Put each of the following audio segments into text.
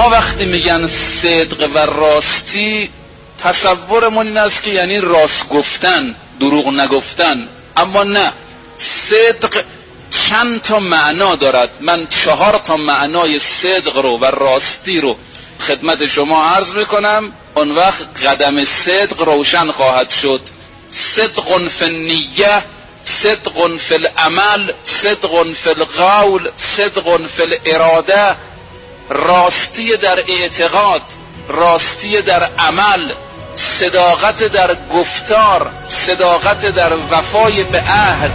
وقتی میگن صدق و راستی، تصورمون این است که یعنی راست گفتن، دروغ نگفتن. اما نه، صدق چند تا معنا دارد. من 4 تا معنای صدق رو و راستی رو خدمت شما عرض میکنم. اون وقت قدم صدق روشن خواهد شد. صدق فی النیه، صدق فی العمل، صدق فی القول، صدق فی الاراده. راستی در اعتقاد، راستی در عمل، صداقت در گفتار، صداقت در وفای به عهد.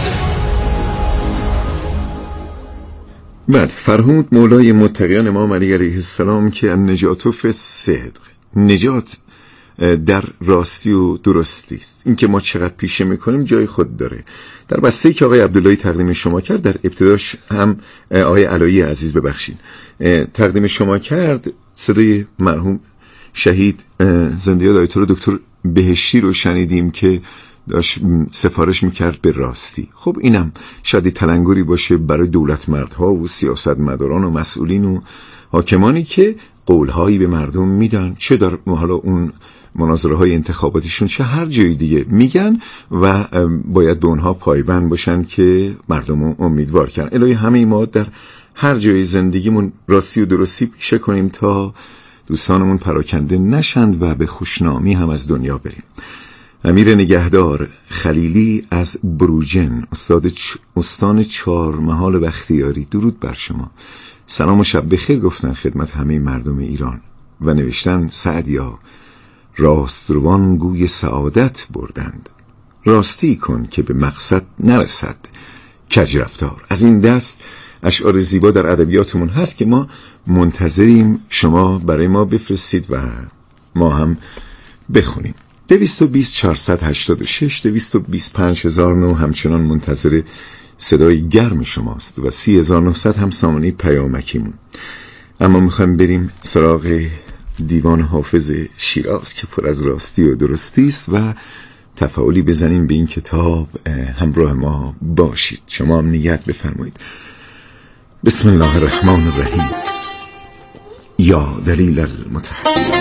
بله، فرمود مولای متقیان امام علی علیه السلام که النجات فی الصدق، نجات در راستی و درستی است. این که ما چقدر پیشه میکنیم جای خود داره. در بسته‌ای که آقای عبداللهی تقدیم شما کرد، در ابتداش هم آقای علایی عزیز ببخشید تقدیم شما کرد، صدای مرحوم شهید زنده یاد آیت الله دکتر بهشتی رو شنیدیم که داشت سفارش میکرد به راستی. خب اینم شاید تلنگری باشه برای دولتمردها و سیاستمداران و مسئولین و حاکمانی که قولهایی به مردم میدن، چه در حالا اون مناظره های انتخاباتیشون چه هر جای دیگه میگن و باید به اونها پایبند باشن که مردم رو امیدوار کنن. الهی همه ما در هر جای زندگیمون راستی و درستی پیشه کنیم تا دوستانمون پراکنده نشند و به خوشنامی هم از دنیا بریم. امیر نگهدار خلیلی از بروجن، استان 4 محال بختیاری، درود بر شما. سلام و شب بخیر گفتن خدمت همه مردم ایران و نوشتن سعدیا راستروان گوی سعادت بردند، راستی کن که به مقصد نرسد کج رفتار. از این دست اشعار زیبا در ادبیاتمون هست که ما منتظریم شما برای ما بفرستید و ما هم بخونیم. 220 486 225009 همچنان منتظر صدای گرم شماست و 3900 هم سامانه پیامکیمون. اما میخوایم بریم سراغ دیوان حافظ شیراز که پر از راستی و درستی است و تفاعلی بزنیم به این کتاب. همراه ما باشید، شما هم نیت بفرمایید. بسم الله الرحمن الرحیم. یا دلیل المتحدین.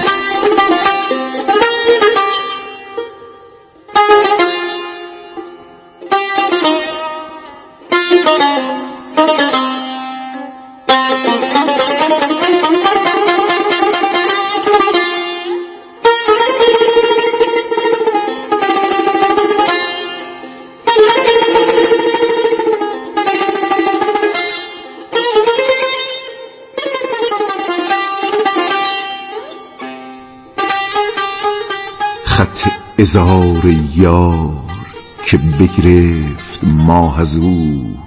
خط ازار یار که بگرفت ماه از او،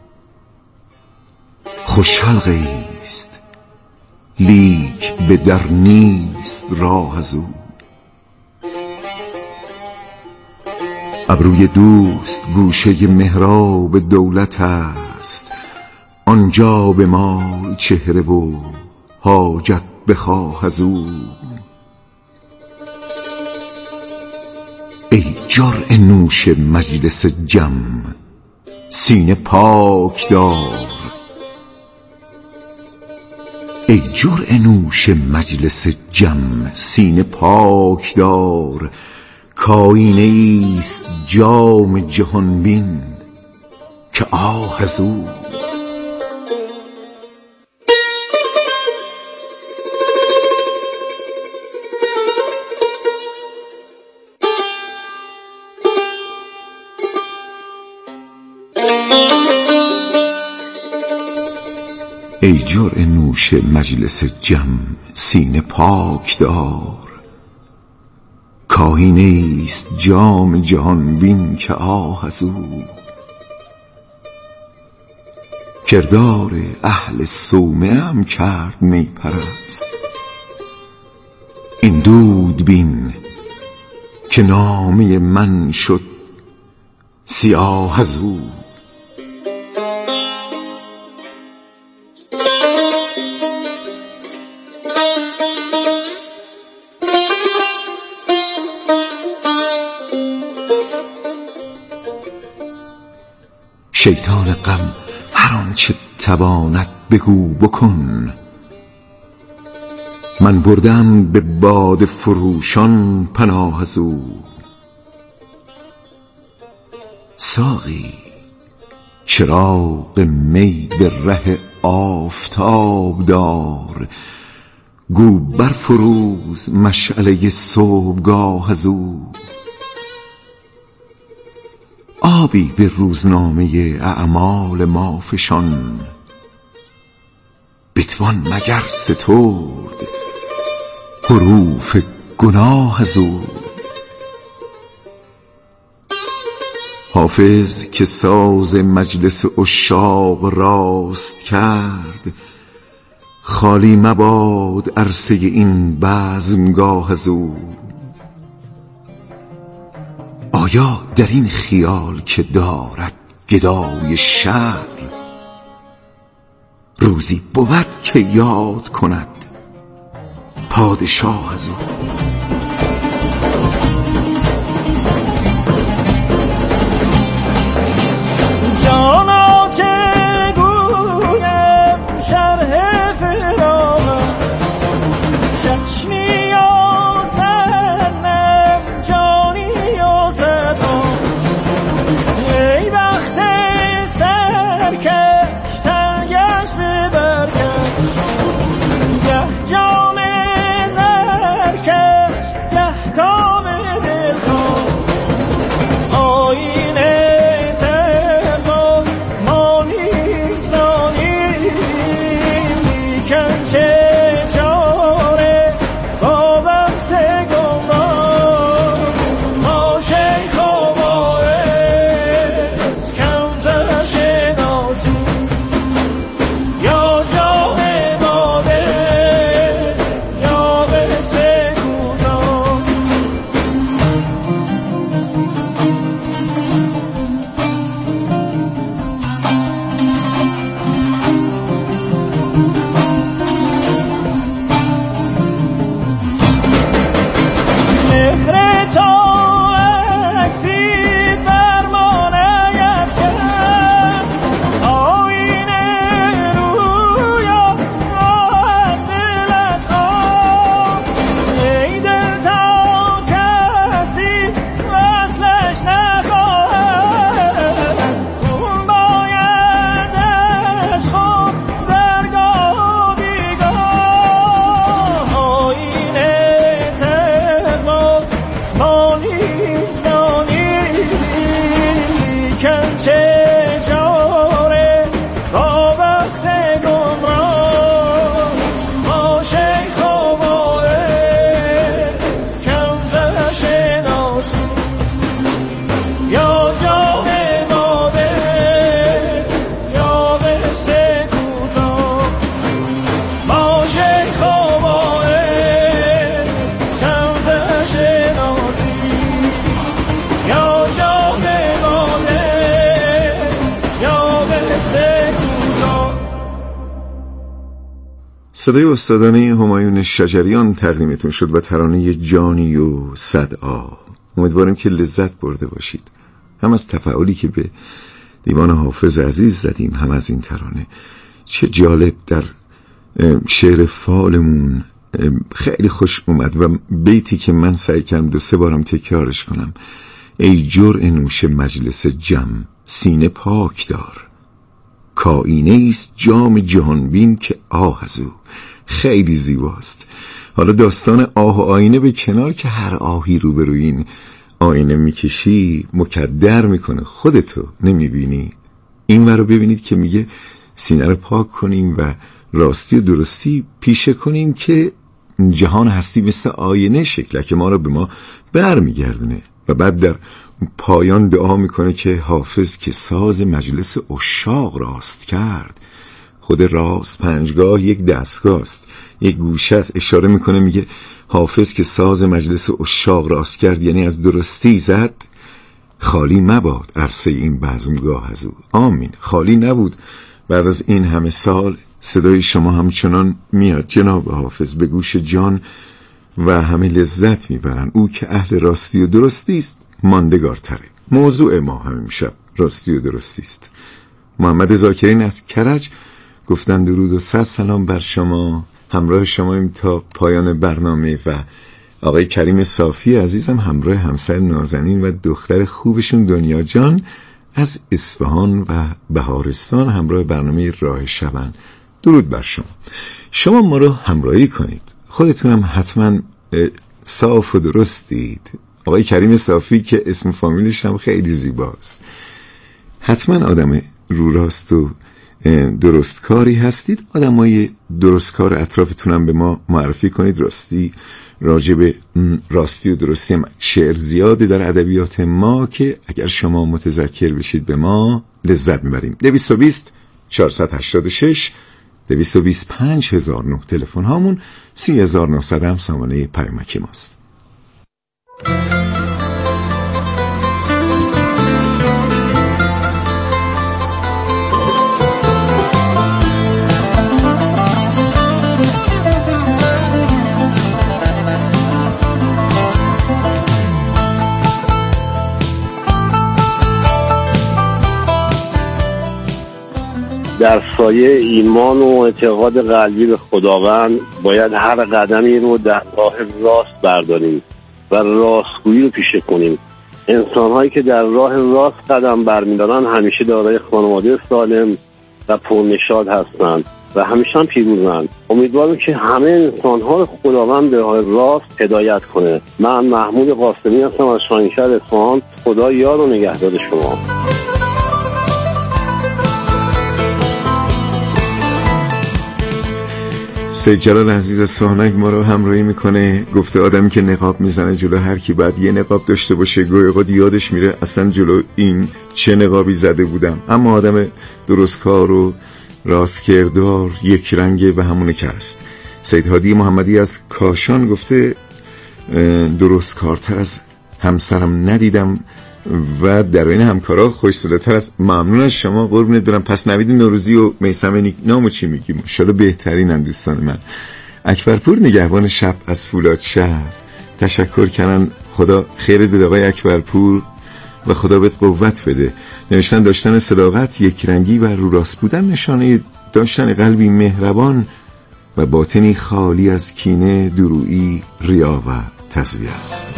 خوش حلقه است لیک به در نیست راه از او. ابروی دوست گوشه محراب دولت است، آنجا به مال چهره و حاجت بخواه از او. ای جرعه نوش مجلس جم سینه پاک دار، ای جرعه نوش مجلس جم سینه پاک دار. کاینه ایست جام جهان بین که آه از او. ای جرعه نوش مجلس جم سینه پاک دار، کاینه ایست جام جهان بین که آه از او. کردار اهل صومعه ام کرد می پرست، این دود بین که نامه من شد سیاه از او. شیطان غم هر آنچه تواند بگو بکن، من بردم به باد فروشان پناه از او. ساقی چراغ می به ره آفتاب دار، گو برفروز مشعله صبحگاه از او. آبی به روزنامه اعمال ما فشان، بتوان مگر سترد حروف گناه از او. حافظ که ساز مجلس عشاق راست کرد، خالی مباد عرصه این بزمگاه از او. آیا در این خیال که دارد گدای شهر، روزی بود که یاد کند پادشاه از او؟ صدای استادانه همایون شجریان تقدیمتون شد و ترانه جانی و صدعا. امیدوارم که لذت برده باشید، هم از تفاعلی که به دیوان حافظ عزیز زدیم، هم از این ترانه. چه جالب، در شعر فالمون خیلی خوش اومد و بیتی که من سعی کردم 2-3 بارم تکرارش کنم: ای جرعه نوش مجلس جم، سینه پاک دار، کائینه ایست جام جهانبین که آه از او. خیلی زیباست. حالا داستان آه و آینه به کنار، که هر آهی روبروی این آینه میکشی مکدر میکنه، خودتو نمیبینی. این ور رو ببینید که میگه سینه رو پاک کنیم و راستی و درستی پیشه کنیم که جهان هستی مثل آینه شکلک ما رو به ما برمیگردونه. و بعد در پایان دعا میکنه که حافظ که ساز مجلس عشاق راست کرد. خود راست پنجگاه یک دستگاه است، یک گوشه است. اشاره میکنه میگه حافظ که ساز مجلس عشاق راست کرد، یعنی از درستی زد، خالی مباد عرصه این بزمگاه از او. آمین. خالی نبود. بعد از این همه سال صدای شما همچنان میاد جناب حافظ به گوش جان و همه لذت میبرن. او که اهل راستی و درستی است ماندگارتره. موضوع ما همین شب راستی و درستی است. محمد ذاکرین از کرج گفتن درود و 100 سلام بر شما. همراه شماییم تا پایان برنامه و آقای کریم صافی عزیزم همراه همسر نازنین و دختر خوبشون دنیا جان از اصفهان و بهارستان همراه برنامه راه شبن. درود بر شما. شما ما رو همراهی کنید، خودتونم حتما صاف و درستید. آقای کریم صافی که اسم فامیلش هم خیلی زیباست، حتما آدم رو راست و درستکاری هستید. آدمای درستکار اطرافتونم به ما معرفی کنید. راجب راستی و درستی هم شعر زیاده در ادبیات ما که اگر شما متذکر بشید به ما لذت میبریم. 220 486 225 1009 تلفن هامون، 3900 هم سامانه پیامکی ماست. در سایه ایمان و اعتقاد قلبی به خداوند باید هر قدمی رو در راه راست برداریم و راستگویی رو پیشه کنیم. انسان‌هایی که در راه راست قدم برمی‌دارن همیشه دارای خانواده سالم و پرنشاد هستند و همیشه هم پیروزند. امیدوارم که همه انسان‌ها رو خداوند به راه راست هدایت کنه. من محمود قاسمی هستم از شاهینشهر اصفهان. خدا یار و نگهدار شما. سید جلال عزیز از سوهنک ما رو همراهی میکنه. گفته آدمی که نقاب میزنه جلو هر کی باید یه نقاب داشته باشه. گویا قد یادش میره اصلا جلو این چه نقابی زده بودم. اما آدم درستکار و راستکردار یک رنگه و همونه که هست. سید هادی محمدی از کاشان گفته درستکارتر از همسرم ندیدم و در این همکارا خوش‌صداتر از. ممنون از شما، قربونت برم. پس نوید نوروزی و میثم نیکنامو چی میگی؟ ماشاءالله بهترینن دوستان من. اکبرپور نگهبان شب از فولاد شهر تشکر کردن. خدا خیرت بده آقای اکبرپور و خدا بهت قوت بده. نوشتن داشتن صداقت، یکرنگی و رو راست بودن نشانه داشتن قلبی مهربان و باطنی خالی از کینه، درویی، ریا و تزویه است.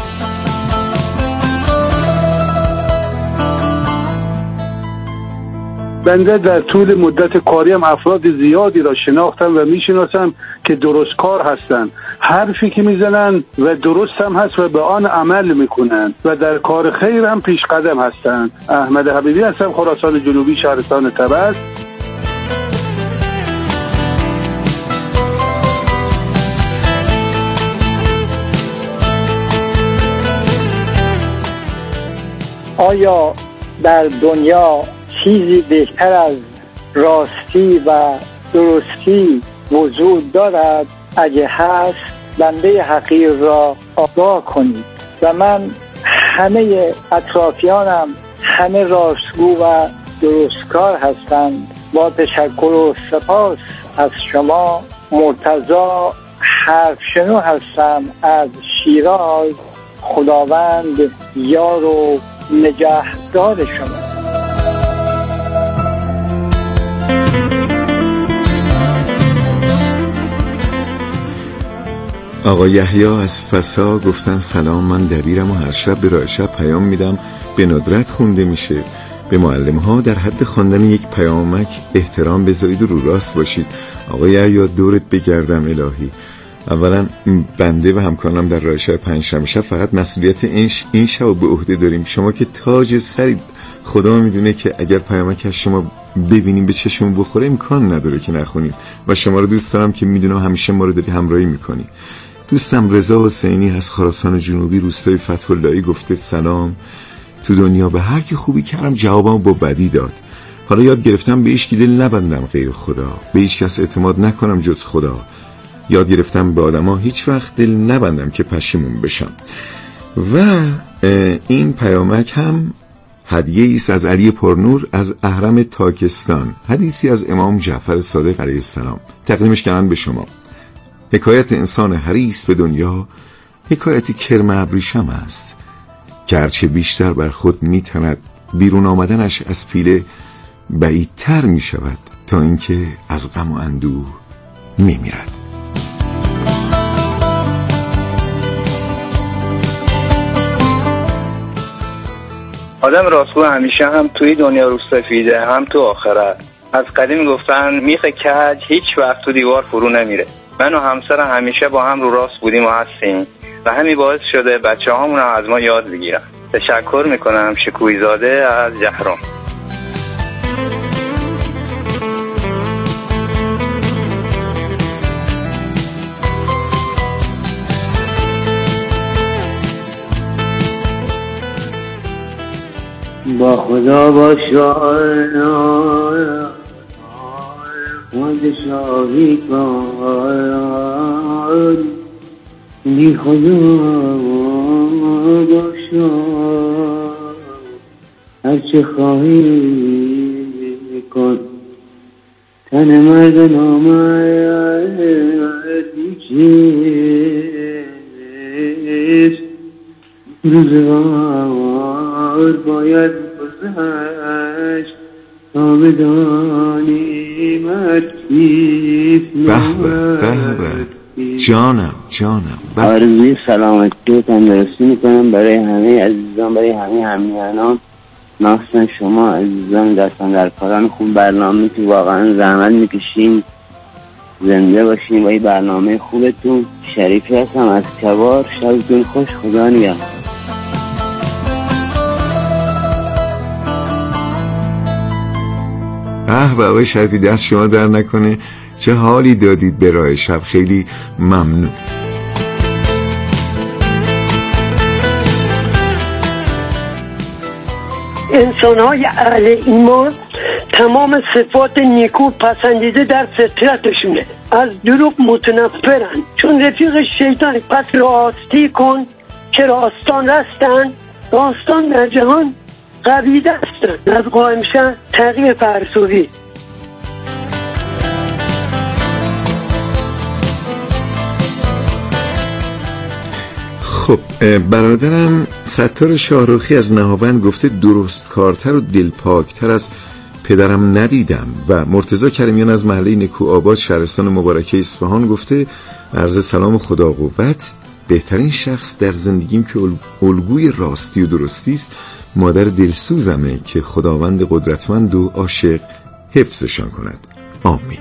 بنده در طول مدت کاریم افراد زیادی را شناختم و میشناسم که درستکار هستند. حرفی که میزنن و درست هم هست و به آن عمل میکنن و در کار خیر هم پیش قدم هستند. احمد حبیبی هستم، خراسان جنوبی، شهرستان طبس. آیا در دنیا چیزی بهتر از راستی و درستی وجود دارد؟ اگه هست بنده حقیر را آگاه کنید. و من همه اطرافیانم همه راستگو و درستکار هستند. با تشکر و سپاس از شما. مرتضی حرفشنو هستم از شیراز. خداوند یار و نگهدار شما. آقا یحیی از فسا گفتن سلام، من دبیرم و هر شب به راه شب پیام میدم، به ندرت خونده میشه. به معلم ها در حد خواندن یک پیامک احترام بذارید و رو راست باشید. آقا یحیی دورت بگردم الهی. اولا بنده و همکارانم در راه شب پنجشنبه شب فقط مسئولیت این شب به عهده داریم. شما که تاج سرید، خدا میدونه که اگر پیامک از شما ببینیم به چشمون بخوره امکان نداره که نخونیم و شما رو دوست دارم که میدونم همیشه ما رو داری همراهی میکنی. دوستم رضا حسینی از خراسان جنوبی روستای فتح اللهی گفته سلام، تو دنیا به هر کی خوبی کردم جوابمو با بدی داد. حالا یاد گرفتم به هیچ کی دل نبندم غیر خدا، به هیچ کس اعتماد نکنم جز خدا. یاد گرفتم به آدما هیچ وقت دل نبندم که پشیمون بشم. و این پیامک هم هدیه ایست از علی پرنور از اهرم تاکستان، حدیثی از امام جعفر صادق علیه السلام. تقدیمش کردن به شما. حکایت انسان حریص به دنیا حکایتی کرم ابریشم است که هرچه بیشتر بر خود میتند بیرون آمدنش از پیله بعیدتر میشود تا اینکه از غم و اندوه میمیرد. آدم راستگو همیشه هم توی دنیا رو سفیده هم تو آخرت. از قدیم گفتن میخ کج هیچ وقت تو دیوار فرو نمیره. من و همسرم همیشه با هم رو راست بودیم و هستیم و همین باعث شده بچه هامون هم از ما یاد بگیرن. تشکر میکنم. شکوی زاده از جهرم. با خدا باشد خود شاهی کن بی خدا باشد هرچه خواهی کن تن مرد نامردی چیست روزگار باید گذشت تا بدانیم کیف به جانم آرزوی سلامتی و تندرستی میکنم برای همه عزیزان، برای همه همیهنان، مخصوصا شما عزیزان دستان در کاران خوب برنامه که واقعا زحمت میکشین. زنده باشین با این برنامه خوبتون. شریفی هستم از کبار. شبتون خوش. خدا نگهدار. به آقای شریفی دست شما در نکنه. چه حالی دادید به راه شب. خیلی ممنون. انسان‌های اهل ایمان تمام صفات نیکو پسندیده در فطرتشونه، از دروغ متنفرن چون رفیق شیطان. پس راستی کن که راستان رستن، راستان در جهان قوی دستن. از قائمشهر تقی فرسوی. خب برادرم ستار شاهرخی از نهاوند گفته درست کارتر و دلپاکتر از پدرم ندیدم. و مرتضی کریمیان از محله نکوآباد شهرستان مبارکه اصفهان گفته عرض سلام و خدا قوت. بهترین شخص در زندگیم که الگوی راستی و درستی است مادر دلسوزمه که خداوند قدرتمند و عاشق حفظشان کند. آمین.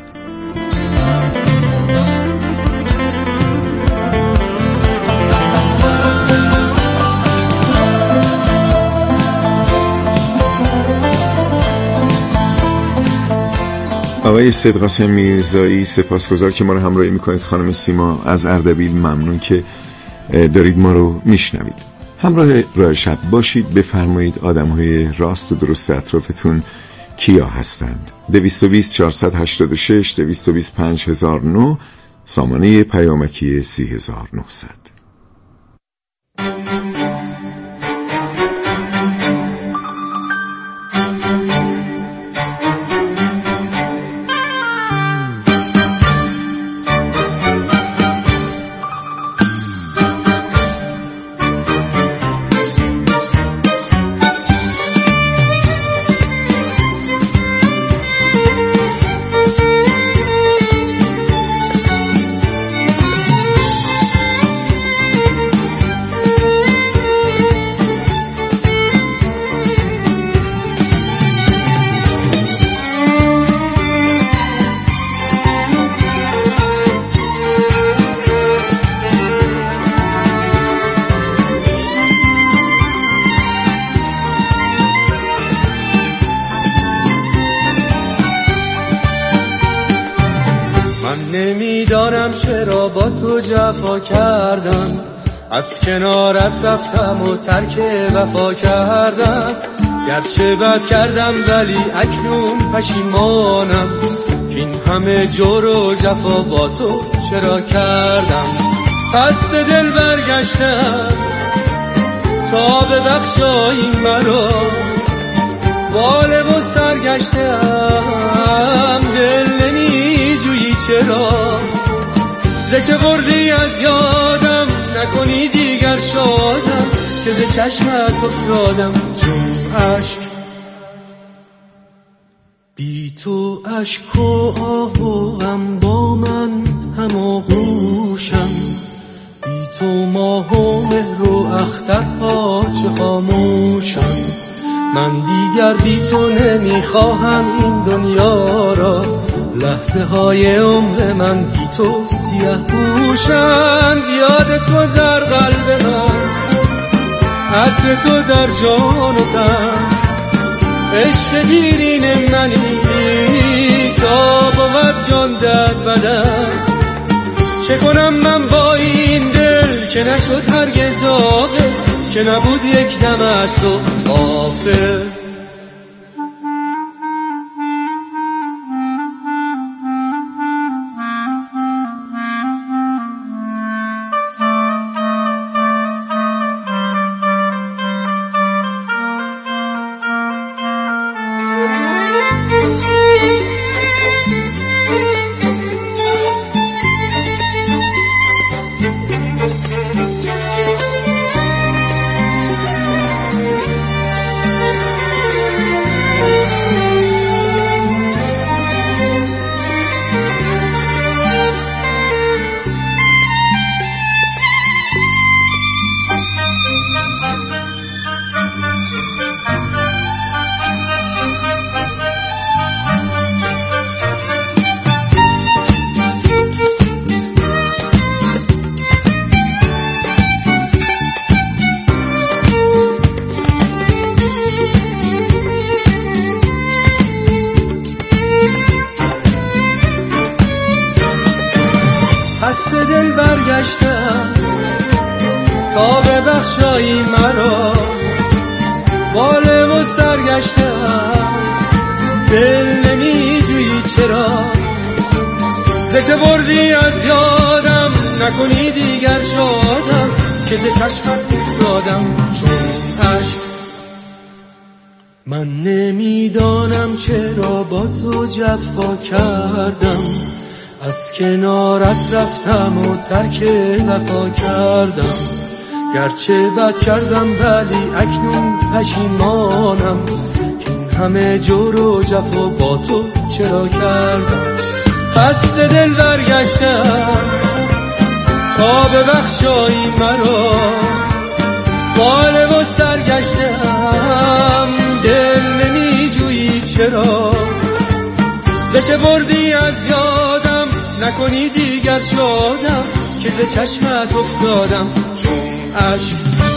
آقای سید قاسم میرزایی سپاسگزار که ما رو همراهی میکنید. خانم سیما از اردبیل ممنون که دارید ما رو میشنوید. همراه راه شب باشید. بفرمایید آدم‌های راست و درست اطرافتون کیا هستند؟ 220 486 220 5009 سامانه پیامکی 30900. نمیدانم چرا با تو جفا کردم، از کنارت رفتم و ترک وفا کردم. گرچه بد کردم ولی اکنون پشیمانم که این همه جور و جفا با تو چرا کردم. قصد دل برگشتم تا ببخشایی مرا، والب و سرگشتم دل نمیجویی چرا. زشه بردی از یادم نکنی دیگر شادم، که ز چشمت افتادم چون عشق. بی تو عشق و آه و غم با من هم آغوشم، بی تو ماه و مهر و اخترها چه خاموشم. من دیگر بی تو نمیخواهم این دنیا را، لحظه های عمر من بی تو سیاه پوشند. یاد تو در قلب من، عطر تو در جان و تن، عشق دیرین منی تا بود جان در بدن. چه کنم من با این دل که نشد هرگز عاقل، که نبود یک دم از تو غافل. دل برگشتم تا ببخشایی مرا، باله و سرگشتم دل نمی جویی چرا. زشه بردی از یادم، نکنی دیگر شادم، که ز چشمت افتادم چون عشق. من نمیدانم چرا با تو جفا کردم، از کنارت رفتم و ترک وفا کردم. گرچه بد کردم ولی اکنون پشیمانم، که این همه جور و جفا با تو چرا کردم. خسته دل برگشتم تا ببخشایی مرا، باله و سرگشتم دل نمی جویی چرا. زشه بردی از یادم، نکنی دیگر شادم، که ز چشمت افتادم چون عشق.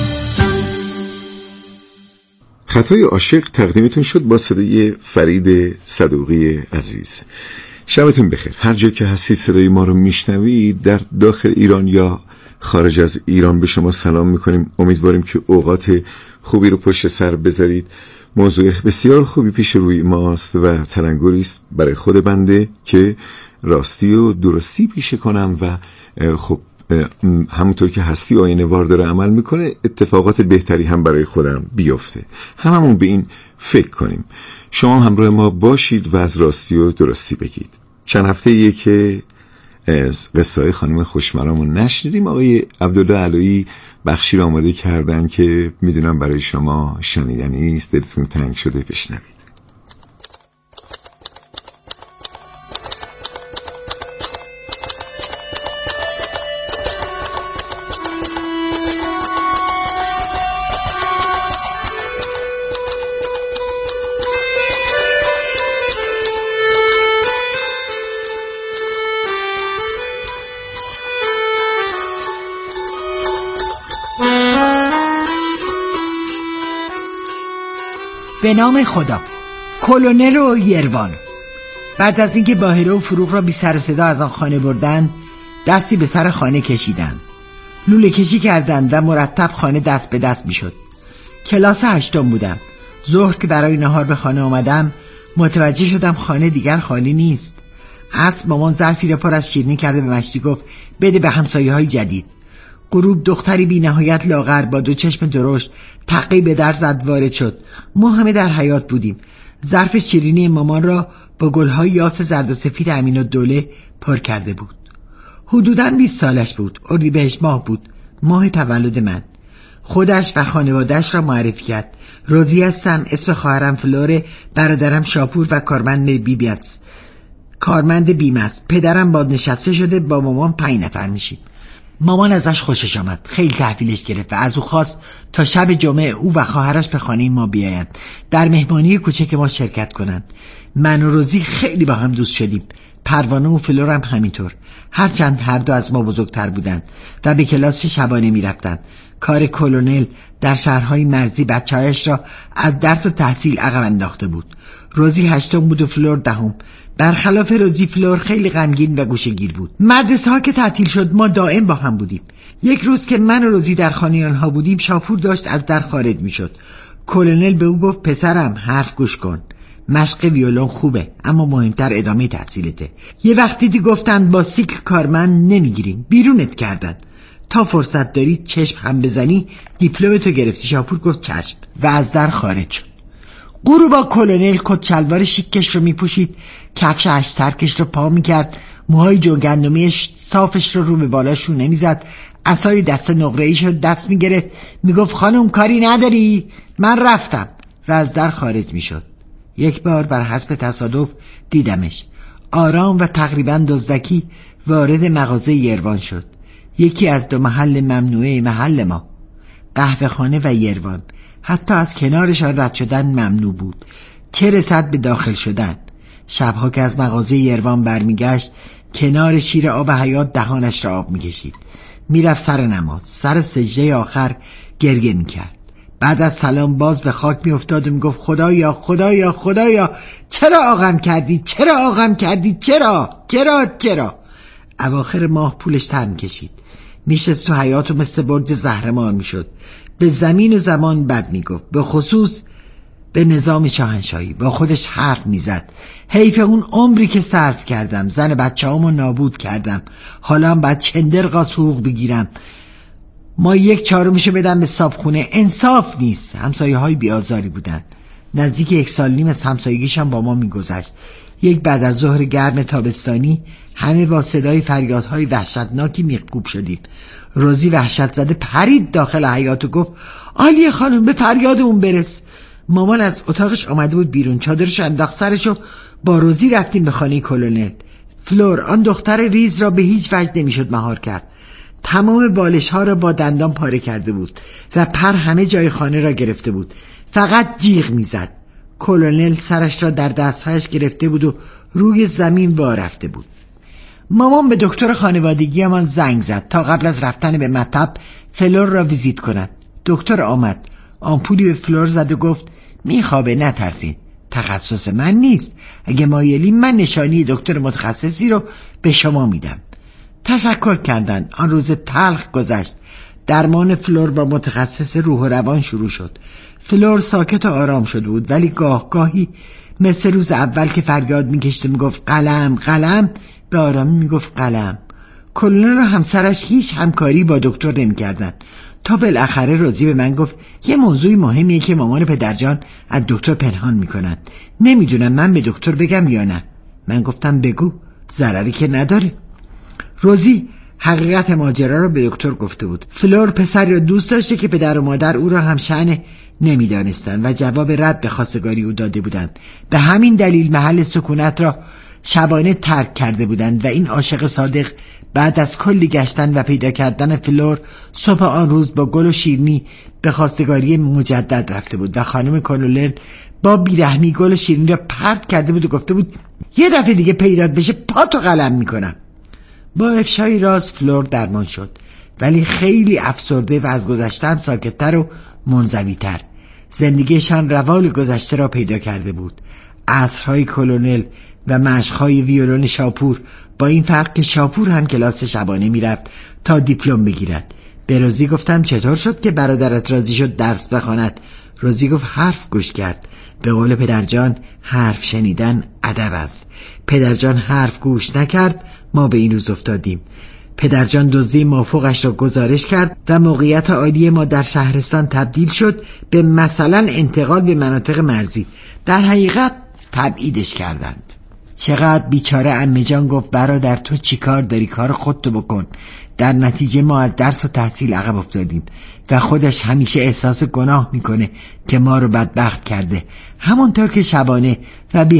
خطای عاشق تقدیمتون شد با صدای فرید صدوقی عزیز. شبتون بخیر. هر جا که هستید صدای ما رو میشنوید، در داخل ایران یا خارج از ایران، به شما سلام میکنیم. امیدواریم که اوقات خوبی رو پشت سر بذارید. موضوع بسیار خوبی پیش روی ماست و تلنگری است برای خود بنده که راستی و درستی پیشه کنم و خب همونطور که هستی آینه وار داره عمل میکنه، اتفاقات بهتری هم برای خودم بیفته. هممون به این فکر کنیم. شما همراه ما باشید و از راستی و درستی بگید. چند هفته‌ایه که از قصه خانم خوشمرامون نشنیدیم. آقای عبدالله علایی بخشی رو آماده کردن که میدونم برای شما شنیدنی است، دلتون تنگ شده، بشنوید. به نام خدا. کلونل و یروان بعد از اینکه باهره و فروغ را بی سر صدا از آن خانه بردند، دستی به سر خانه کشیدند. لوله کشی کردند و مرتب خانه دست به دست می شد. کلاس 8 بودم. ظهر که برای نهار به خانه آمدم، متوجه شدم خانه دیگر خالی نیست. عصر مامان ظرفی را پر از شیرینی کرده به مشتی گفت بده به همسایه های جدید. غروب دختری بی نهایت لاغر با 2 چشم درشت تقی به در زد وارد شد. ما همه در حیاط بودیم. ظرف شیرینی مامان را با گلهای یاس زرد و سفید امین‌الدوله پر کرده بود. حدوداً 20 سالش بود. اردیبهشت ماه بود، ماه تولد من. خودش و خانواده‌اش را معرفی کرد. روزی هستم، اسم خواهرم فلوره، برادرم شاپور و کارمند بیمه است. پدرم بازنشسته شده، با مامان 5 نفر میشیم. مامان ازش خوشش آمد، خیلی تحویلش گرفت و از او خواست تا شب جمعه او و خواهرش به خانه ما بیایند، در مهمانی کوچک ما شرکت کنند. من و روزی خیلی با هم دوست شدیم. پروانه و فلور هم همینطور، هرچند هر دو از ما بزرگتر بودند و به کلاس شبانه می رفتند. کار کلونل در شهرهای مرزی بچه‌هایش را از درس و تحصیل عقب انداخته بود. روزی 8م بود و فلور 10م. برخلاف روزی، فلور خیلی غمگین و گوشه‌گیر بود. مدرسه ها که تعطیل شد ما دائم با هم بودیم. یک روز که من و روزی در خانه آنها بودیم، شاپور داشت از در خارج می شد. کلونل به او گفت پسرم حرف گوش کن، مشق ویولون خوبه اما مهمتر ادامه تحصیلته. یه وقتی دی گفتند با سیکل کارمند نمیگیریم، بیرونت کردن، تا فرصت داری چشم هم بزنی دیپلمتو گرفتی. شاپور گفت چشم و از در خارج شد. غروبا کلونل کت شلوار شیکش رو میپوشید، کفش اشترکش رو پا میکرد، موهای جوگندمیش صافش رو به بالاش رو نمیزد، عصای دست نقره‌ایش رو دست میگرفت، میگفت خانم کاری نداری؟ من رفتم و از در خارج میشد. یک بار بر حسب تصادف دیدمش، آرام و تقریبا دزدکی وارد مغازه یروان شد، یکی از 2 محل ممنوعه محل ما، قهوه خانه و یروان. حتی از کنارشان رد شدن ممنوع بود، چه رسد به داخل شدن. شبها که از مغازه یروان برمیگشت، کنار شیر آب حیات دهانش را آب میکشید، میرفت سر نماز، سر سجده آخر گریه میکرد. بعد از سلام باز به خاک میافتاد و میگفت خدایا خدایا خدایا چرا آقم کردی، چرا آقم کردی، چرا. اواخر ماه پولش تم کشید، میشست تو حیات و مثل برج زهرمار میشد، به زمین و زمان بد میگفت، به خصوص به نظام شاهنشاهی. با خودش حرف میزد، حیف اون عمری که صرف کردم، زن بچه‌هامو نابود کردم، حالا هم باید چندرغاز حقوق بگیرم، ما 1/4 بدم به صابخونه، انصاف نیست. همسایه های بیازاری بودن. نزدیک 1.5 سال از همسایگیشم با ما میگذشت. یک بعد از ظهر گرم تابستانی همه با صدای فریادهای وحشتناکی میخکوب شدیم. روزی وحشت زده پرید داخل حیاط و گفت عالیه خانم به فریادمون برس. مامان از اتاقش آمده بود بیرون، چادرش انداخت سرش و با روزی رفتیم به خانه کلونل. فلور، آن دختر ریز را به هیچ وجه نمیشد مهار کرد. تمام بالش ها را با دندان پاره کرده بود و پر همه جای خانه را گرفته بود، فقط جیغ میزد. کلونل سرش را در دستهایش گرفته بود و روی زمین وا رفته بود. مامان به دکتر خانوادگی من زنگ زد تا قبل از رفتن به مطب فلور را ویزیت کند. دکتر آمد، آمپولی به فلور زد و گفت میخوابه، نترسین، تخصص من نیست، اگه مایلی من نشانی دکتر متخصصی رو به شما میدم. تشکر کردند. آن روز تلخ گذشت. درمان فلور با متخصص روح و روان شروع شد. فلور ساکت و آرام شده بود، ولی گاهی مثل روز اول که فریاد میکشت و میگفت قلم قلم، به آرامی میگفت قلم. کلونل و همسرش هیچ همکاری با دکتر نمیکردند تا بالاخره روزی به من گفت یه موضوع مهمیه که مامان پدرجان از دکتر پنهان میکنن، نمیدونم من به دکتر بگم یا نه. من گفتم بگو، ضرری که نداره. روزی حقیقت ماجرا را به دکتر گفته بود. فلور پسری را دوست داشته که پدر و مادر او را هم شأن نمیدانستند و جواب رد به خواستگاری او داده بودند. به همین دلیل محل سکونت را شبانه ترک کرده بودند و این عاشق صادق بعد از کلی گشتن و پیدا کردن فلور صبح آن روز با گل و شیرینی به خواستگاری مجدد رفته بود و خانم کلونل با بیرحمی گل و شیرینی را پرت کرده بود و گفته بود یه دفعه دیگه پیدات بشه پاتو قلم میکنم. با افشای راز فلور درمان شد، ولی خیلی افسرده و از گذشته هم ساکت‌تر و منزوی‌تر. زندگیشان روال گذشته را پیدا کرده بود. عصرهای کلونل و مشق‌های ویولون شاپور، با این فرق که شاپور هم کلاس شبانه میرفت تا دیپلم بگیرد. به روزی گفتم چطور شد که برادرت راضی شد درس بخواند؟ روزی گفت حرف گوش کرد. به قول پدرجان حرف شنیدن ادب است. پدرجان حرف گوش نکرد، ما به این روز افتادیم. پدرجان دزدی مافوقش را گزارش کرد و موقعیت عالی ما در شهرستان تبدیل شد به مثلا انتقال به مناطق مرزی. در حقیقت تبعیدش کردند. چقدر بیچاره عمه جان گفت برادر تو چی کار داری، کار خودتو بکن. در نتیجه ما از درس و تحصیل عقب افتادیم و خودش همیشه احساس گناه میکنه که ما رو بدبخت کرده، همونطور که شبانه و بی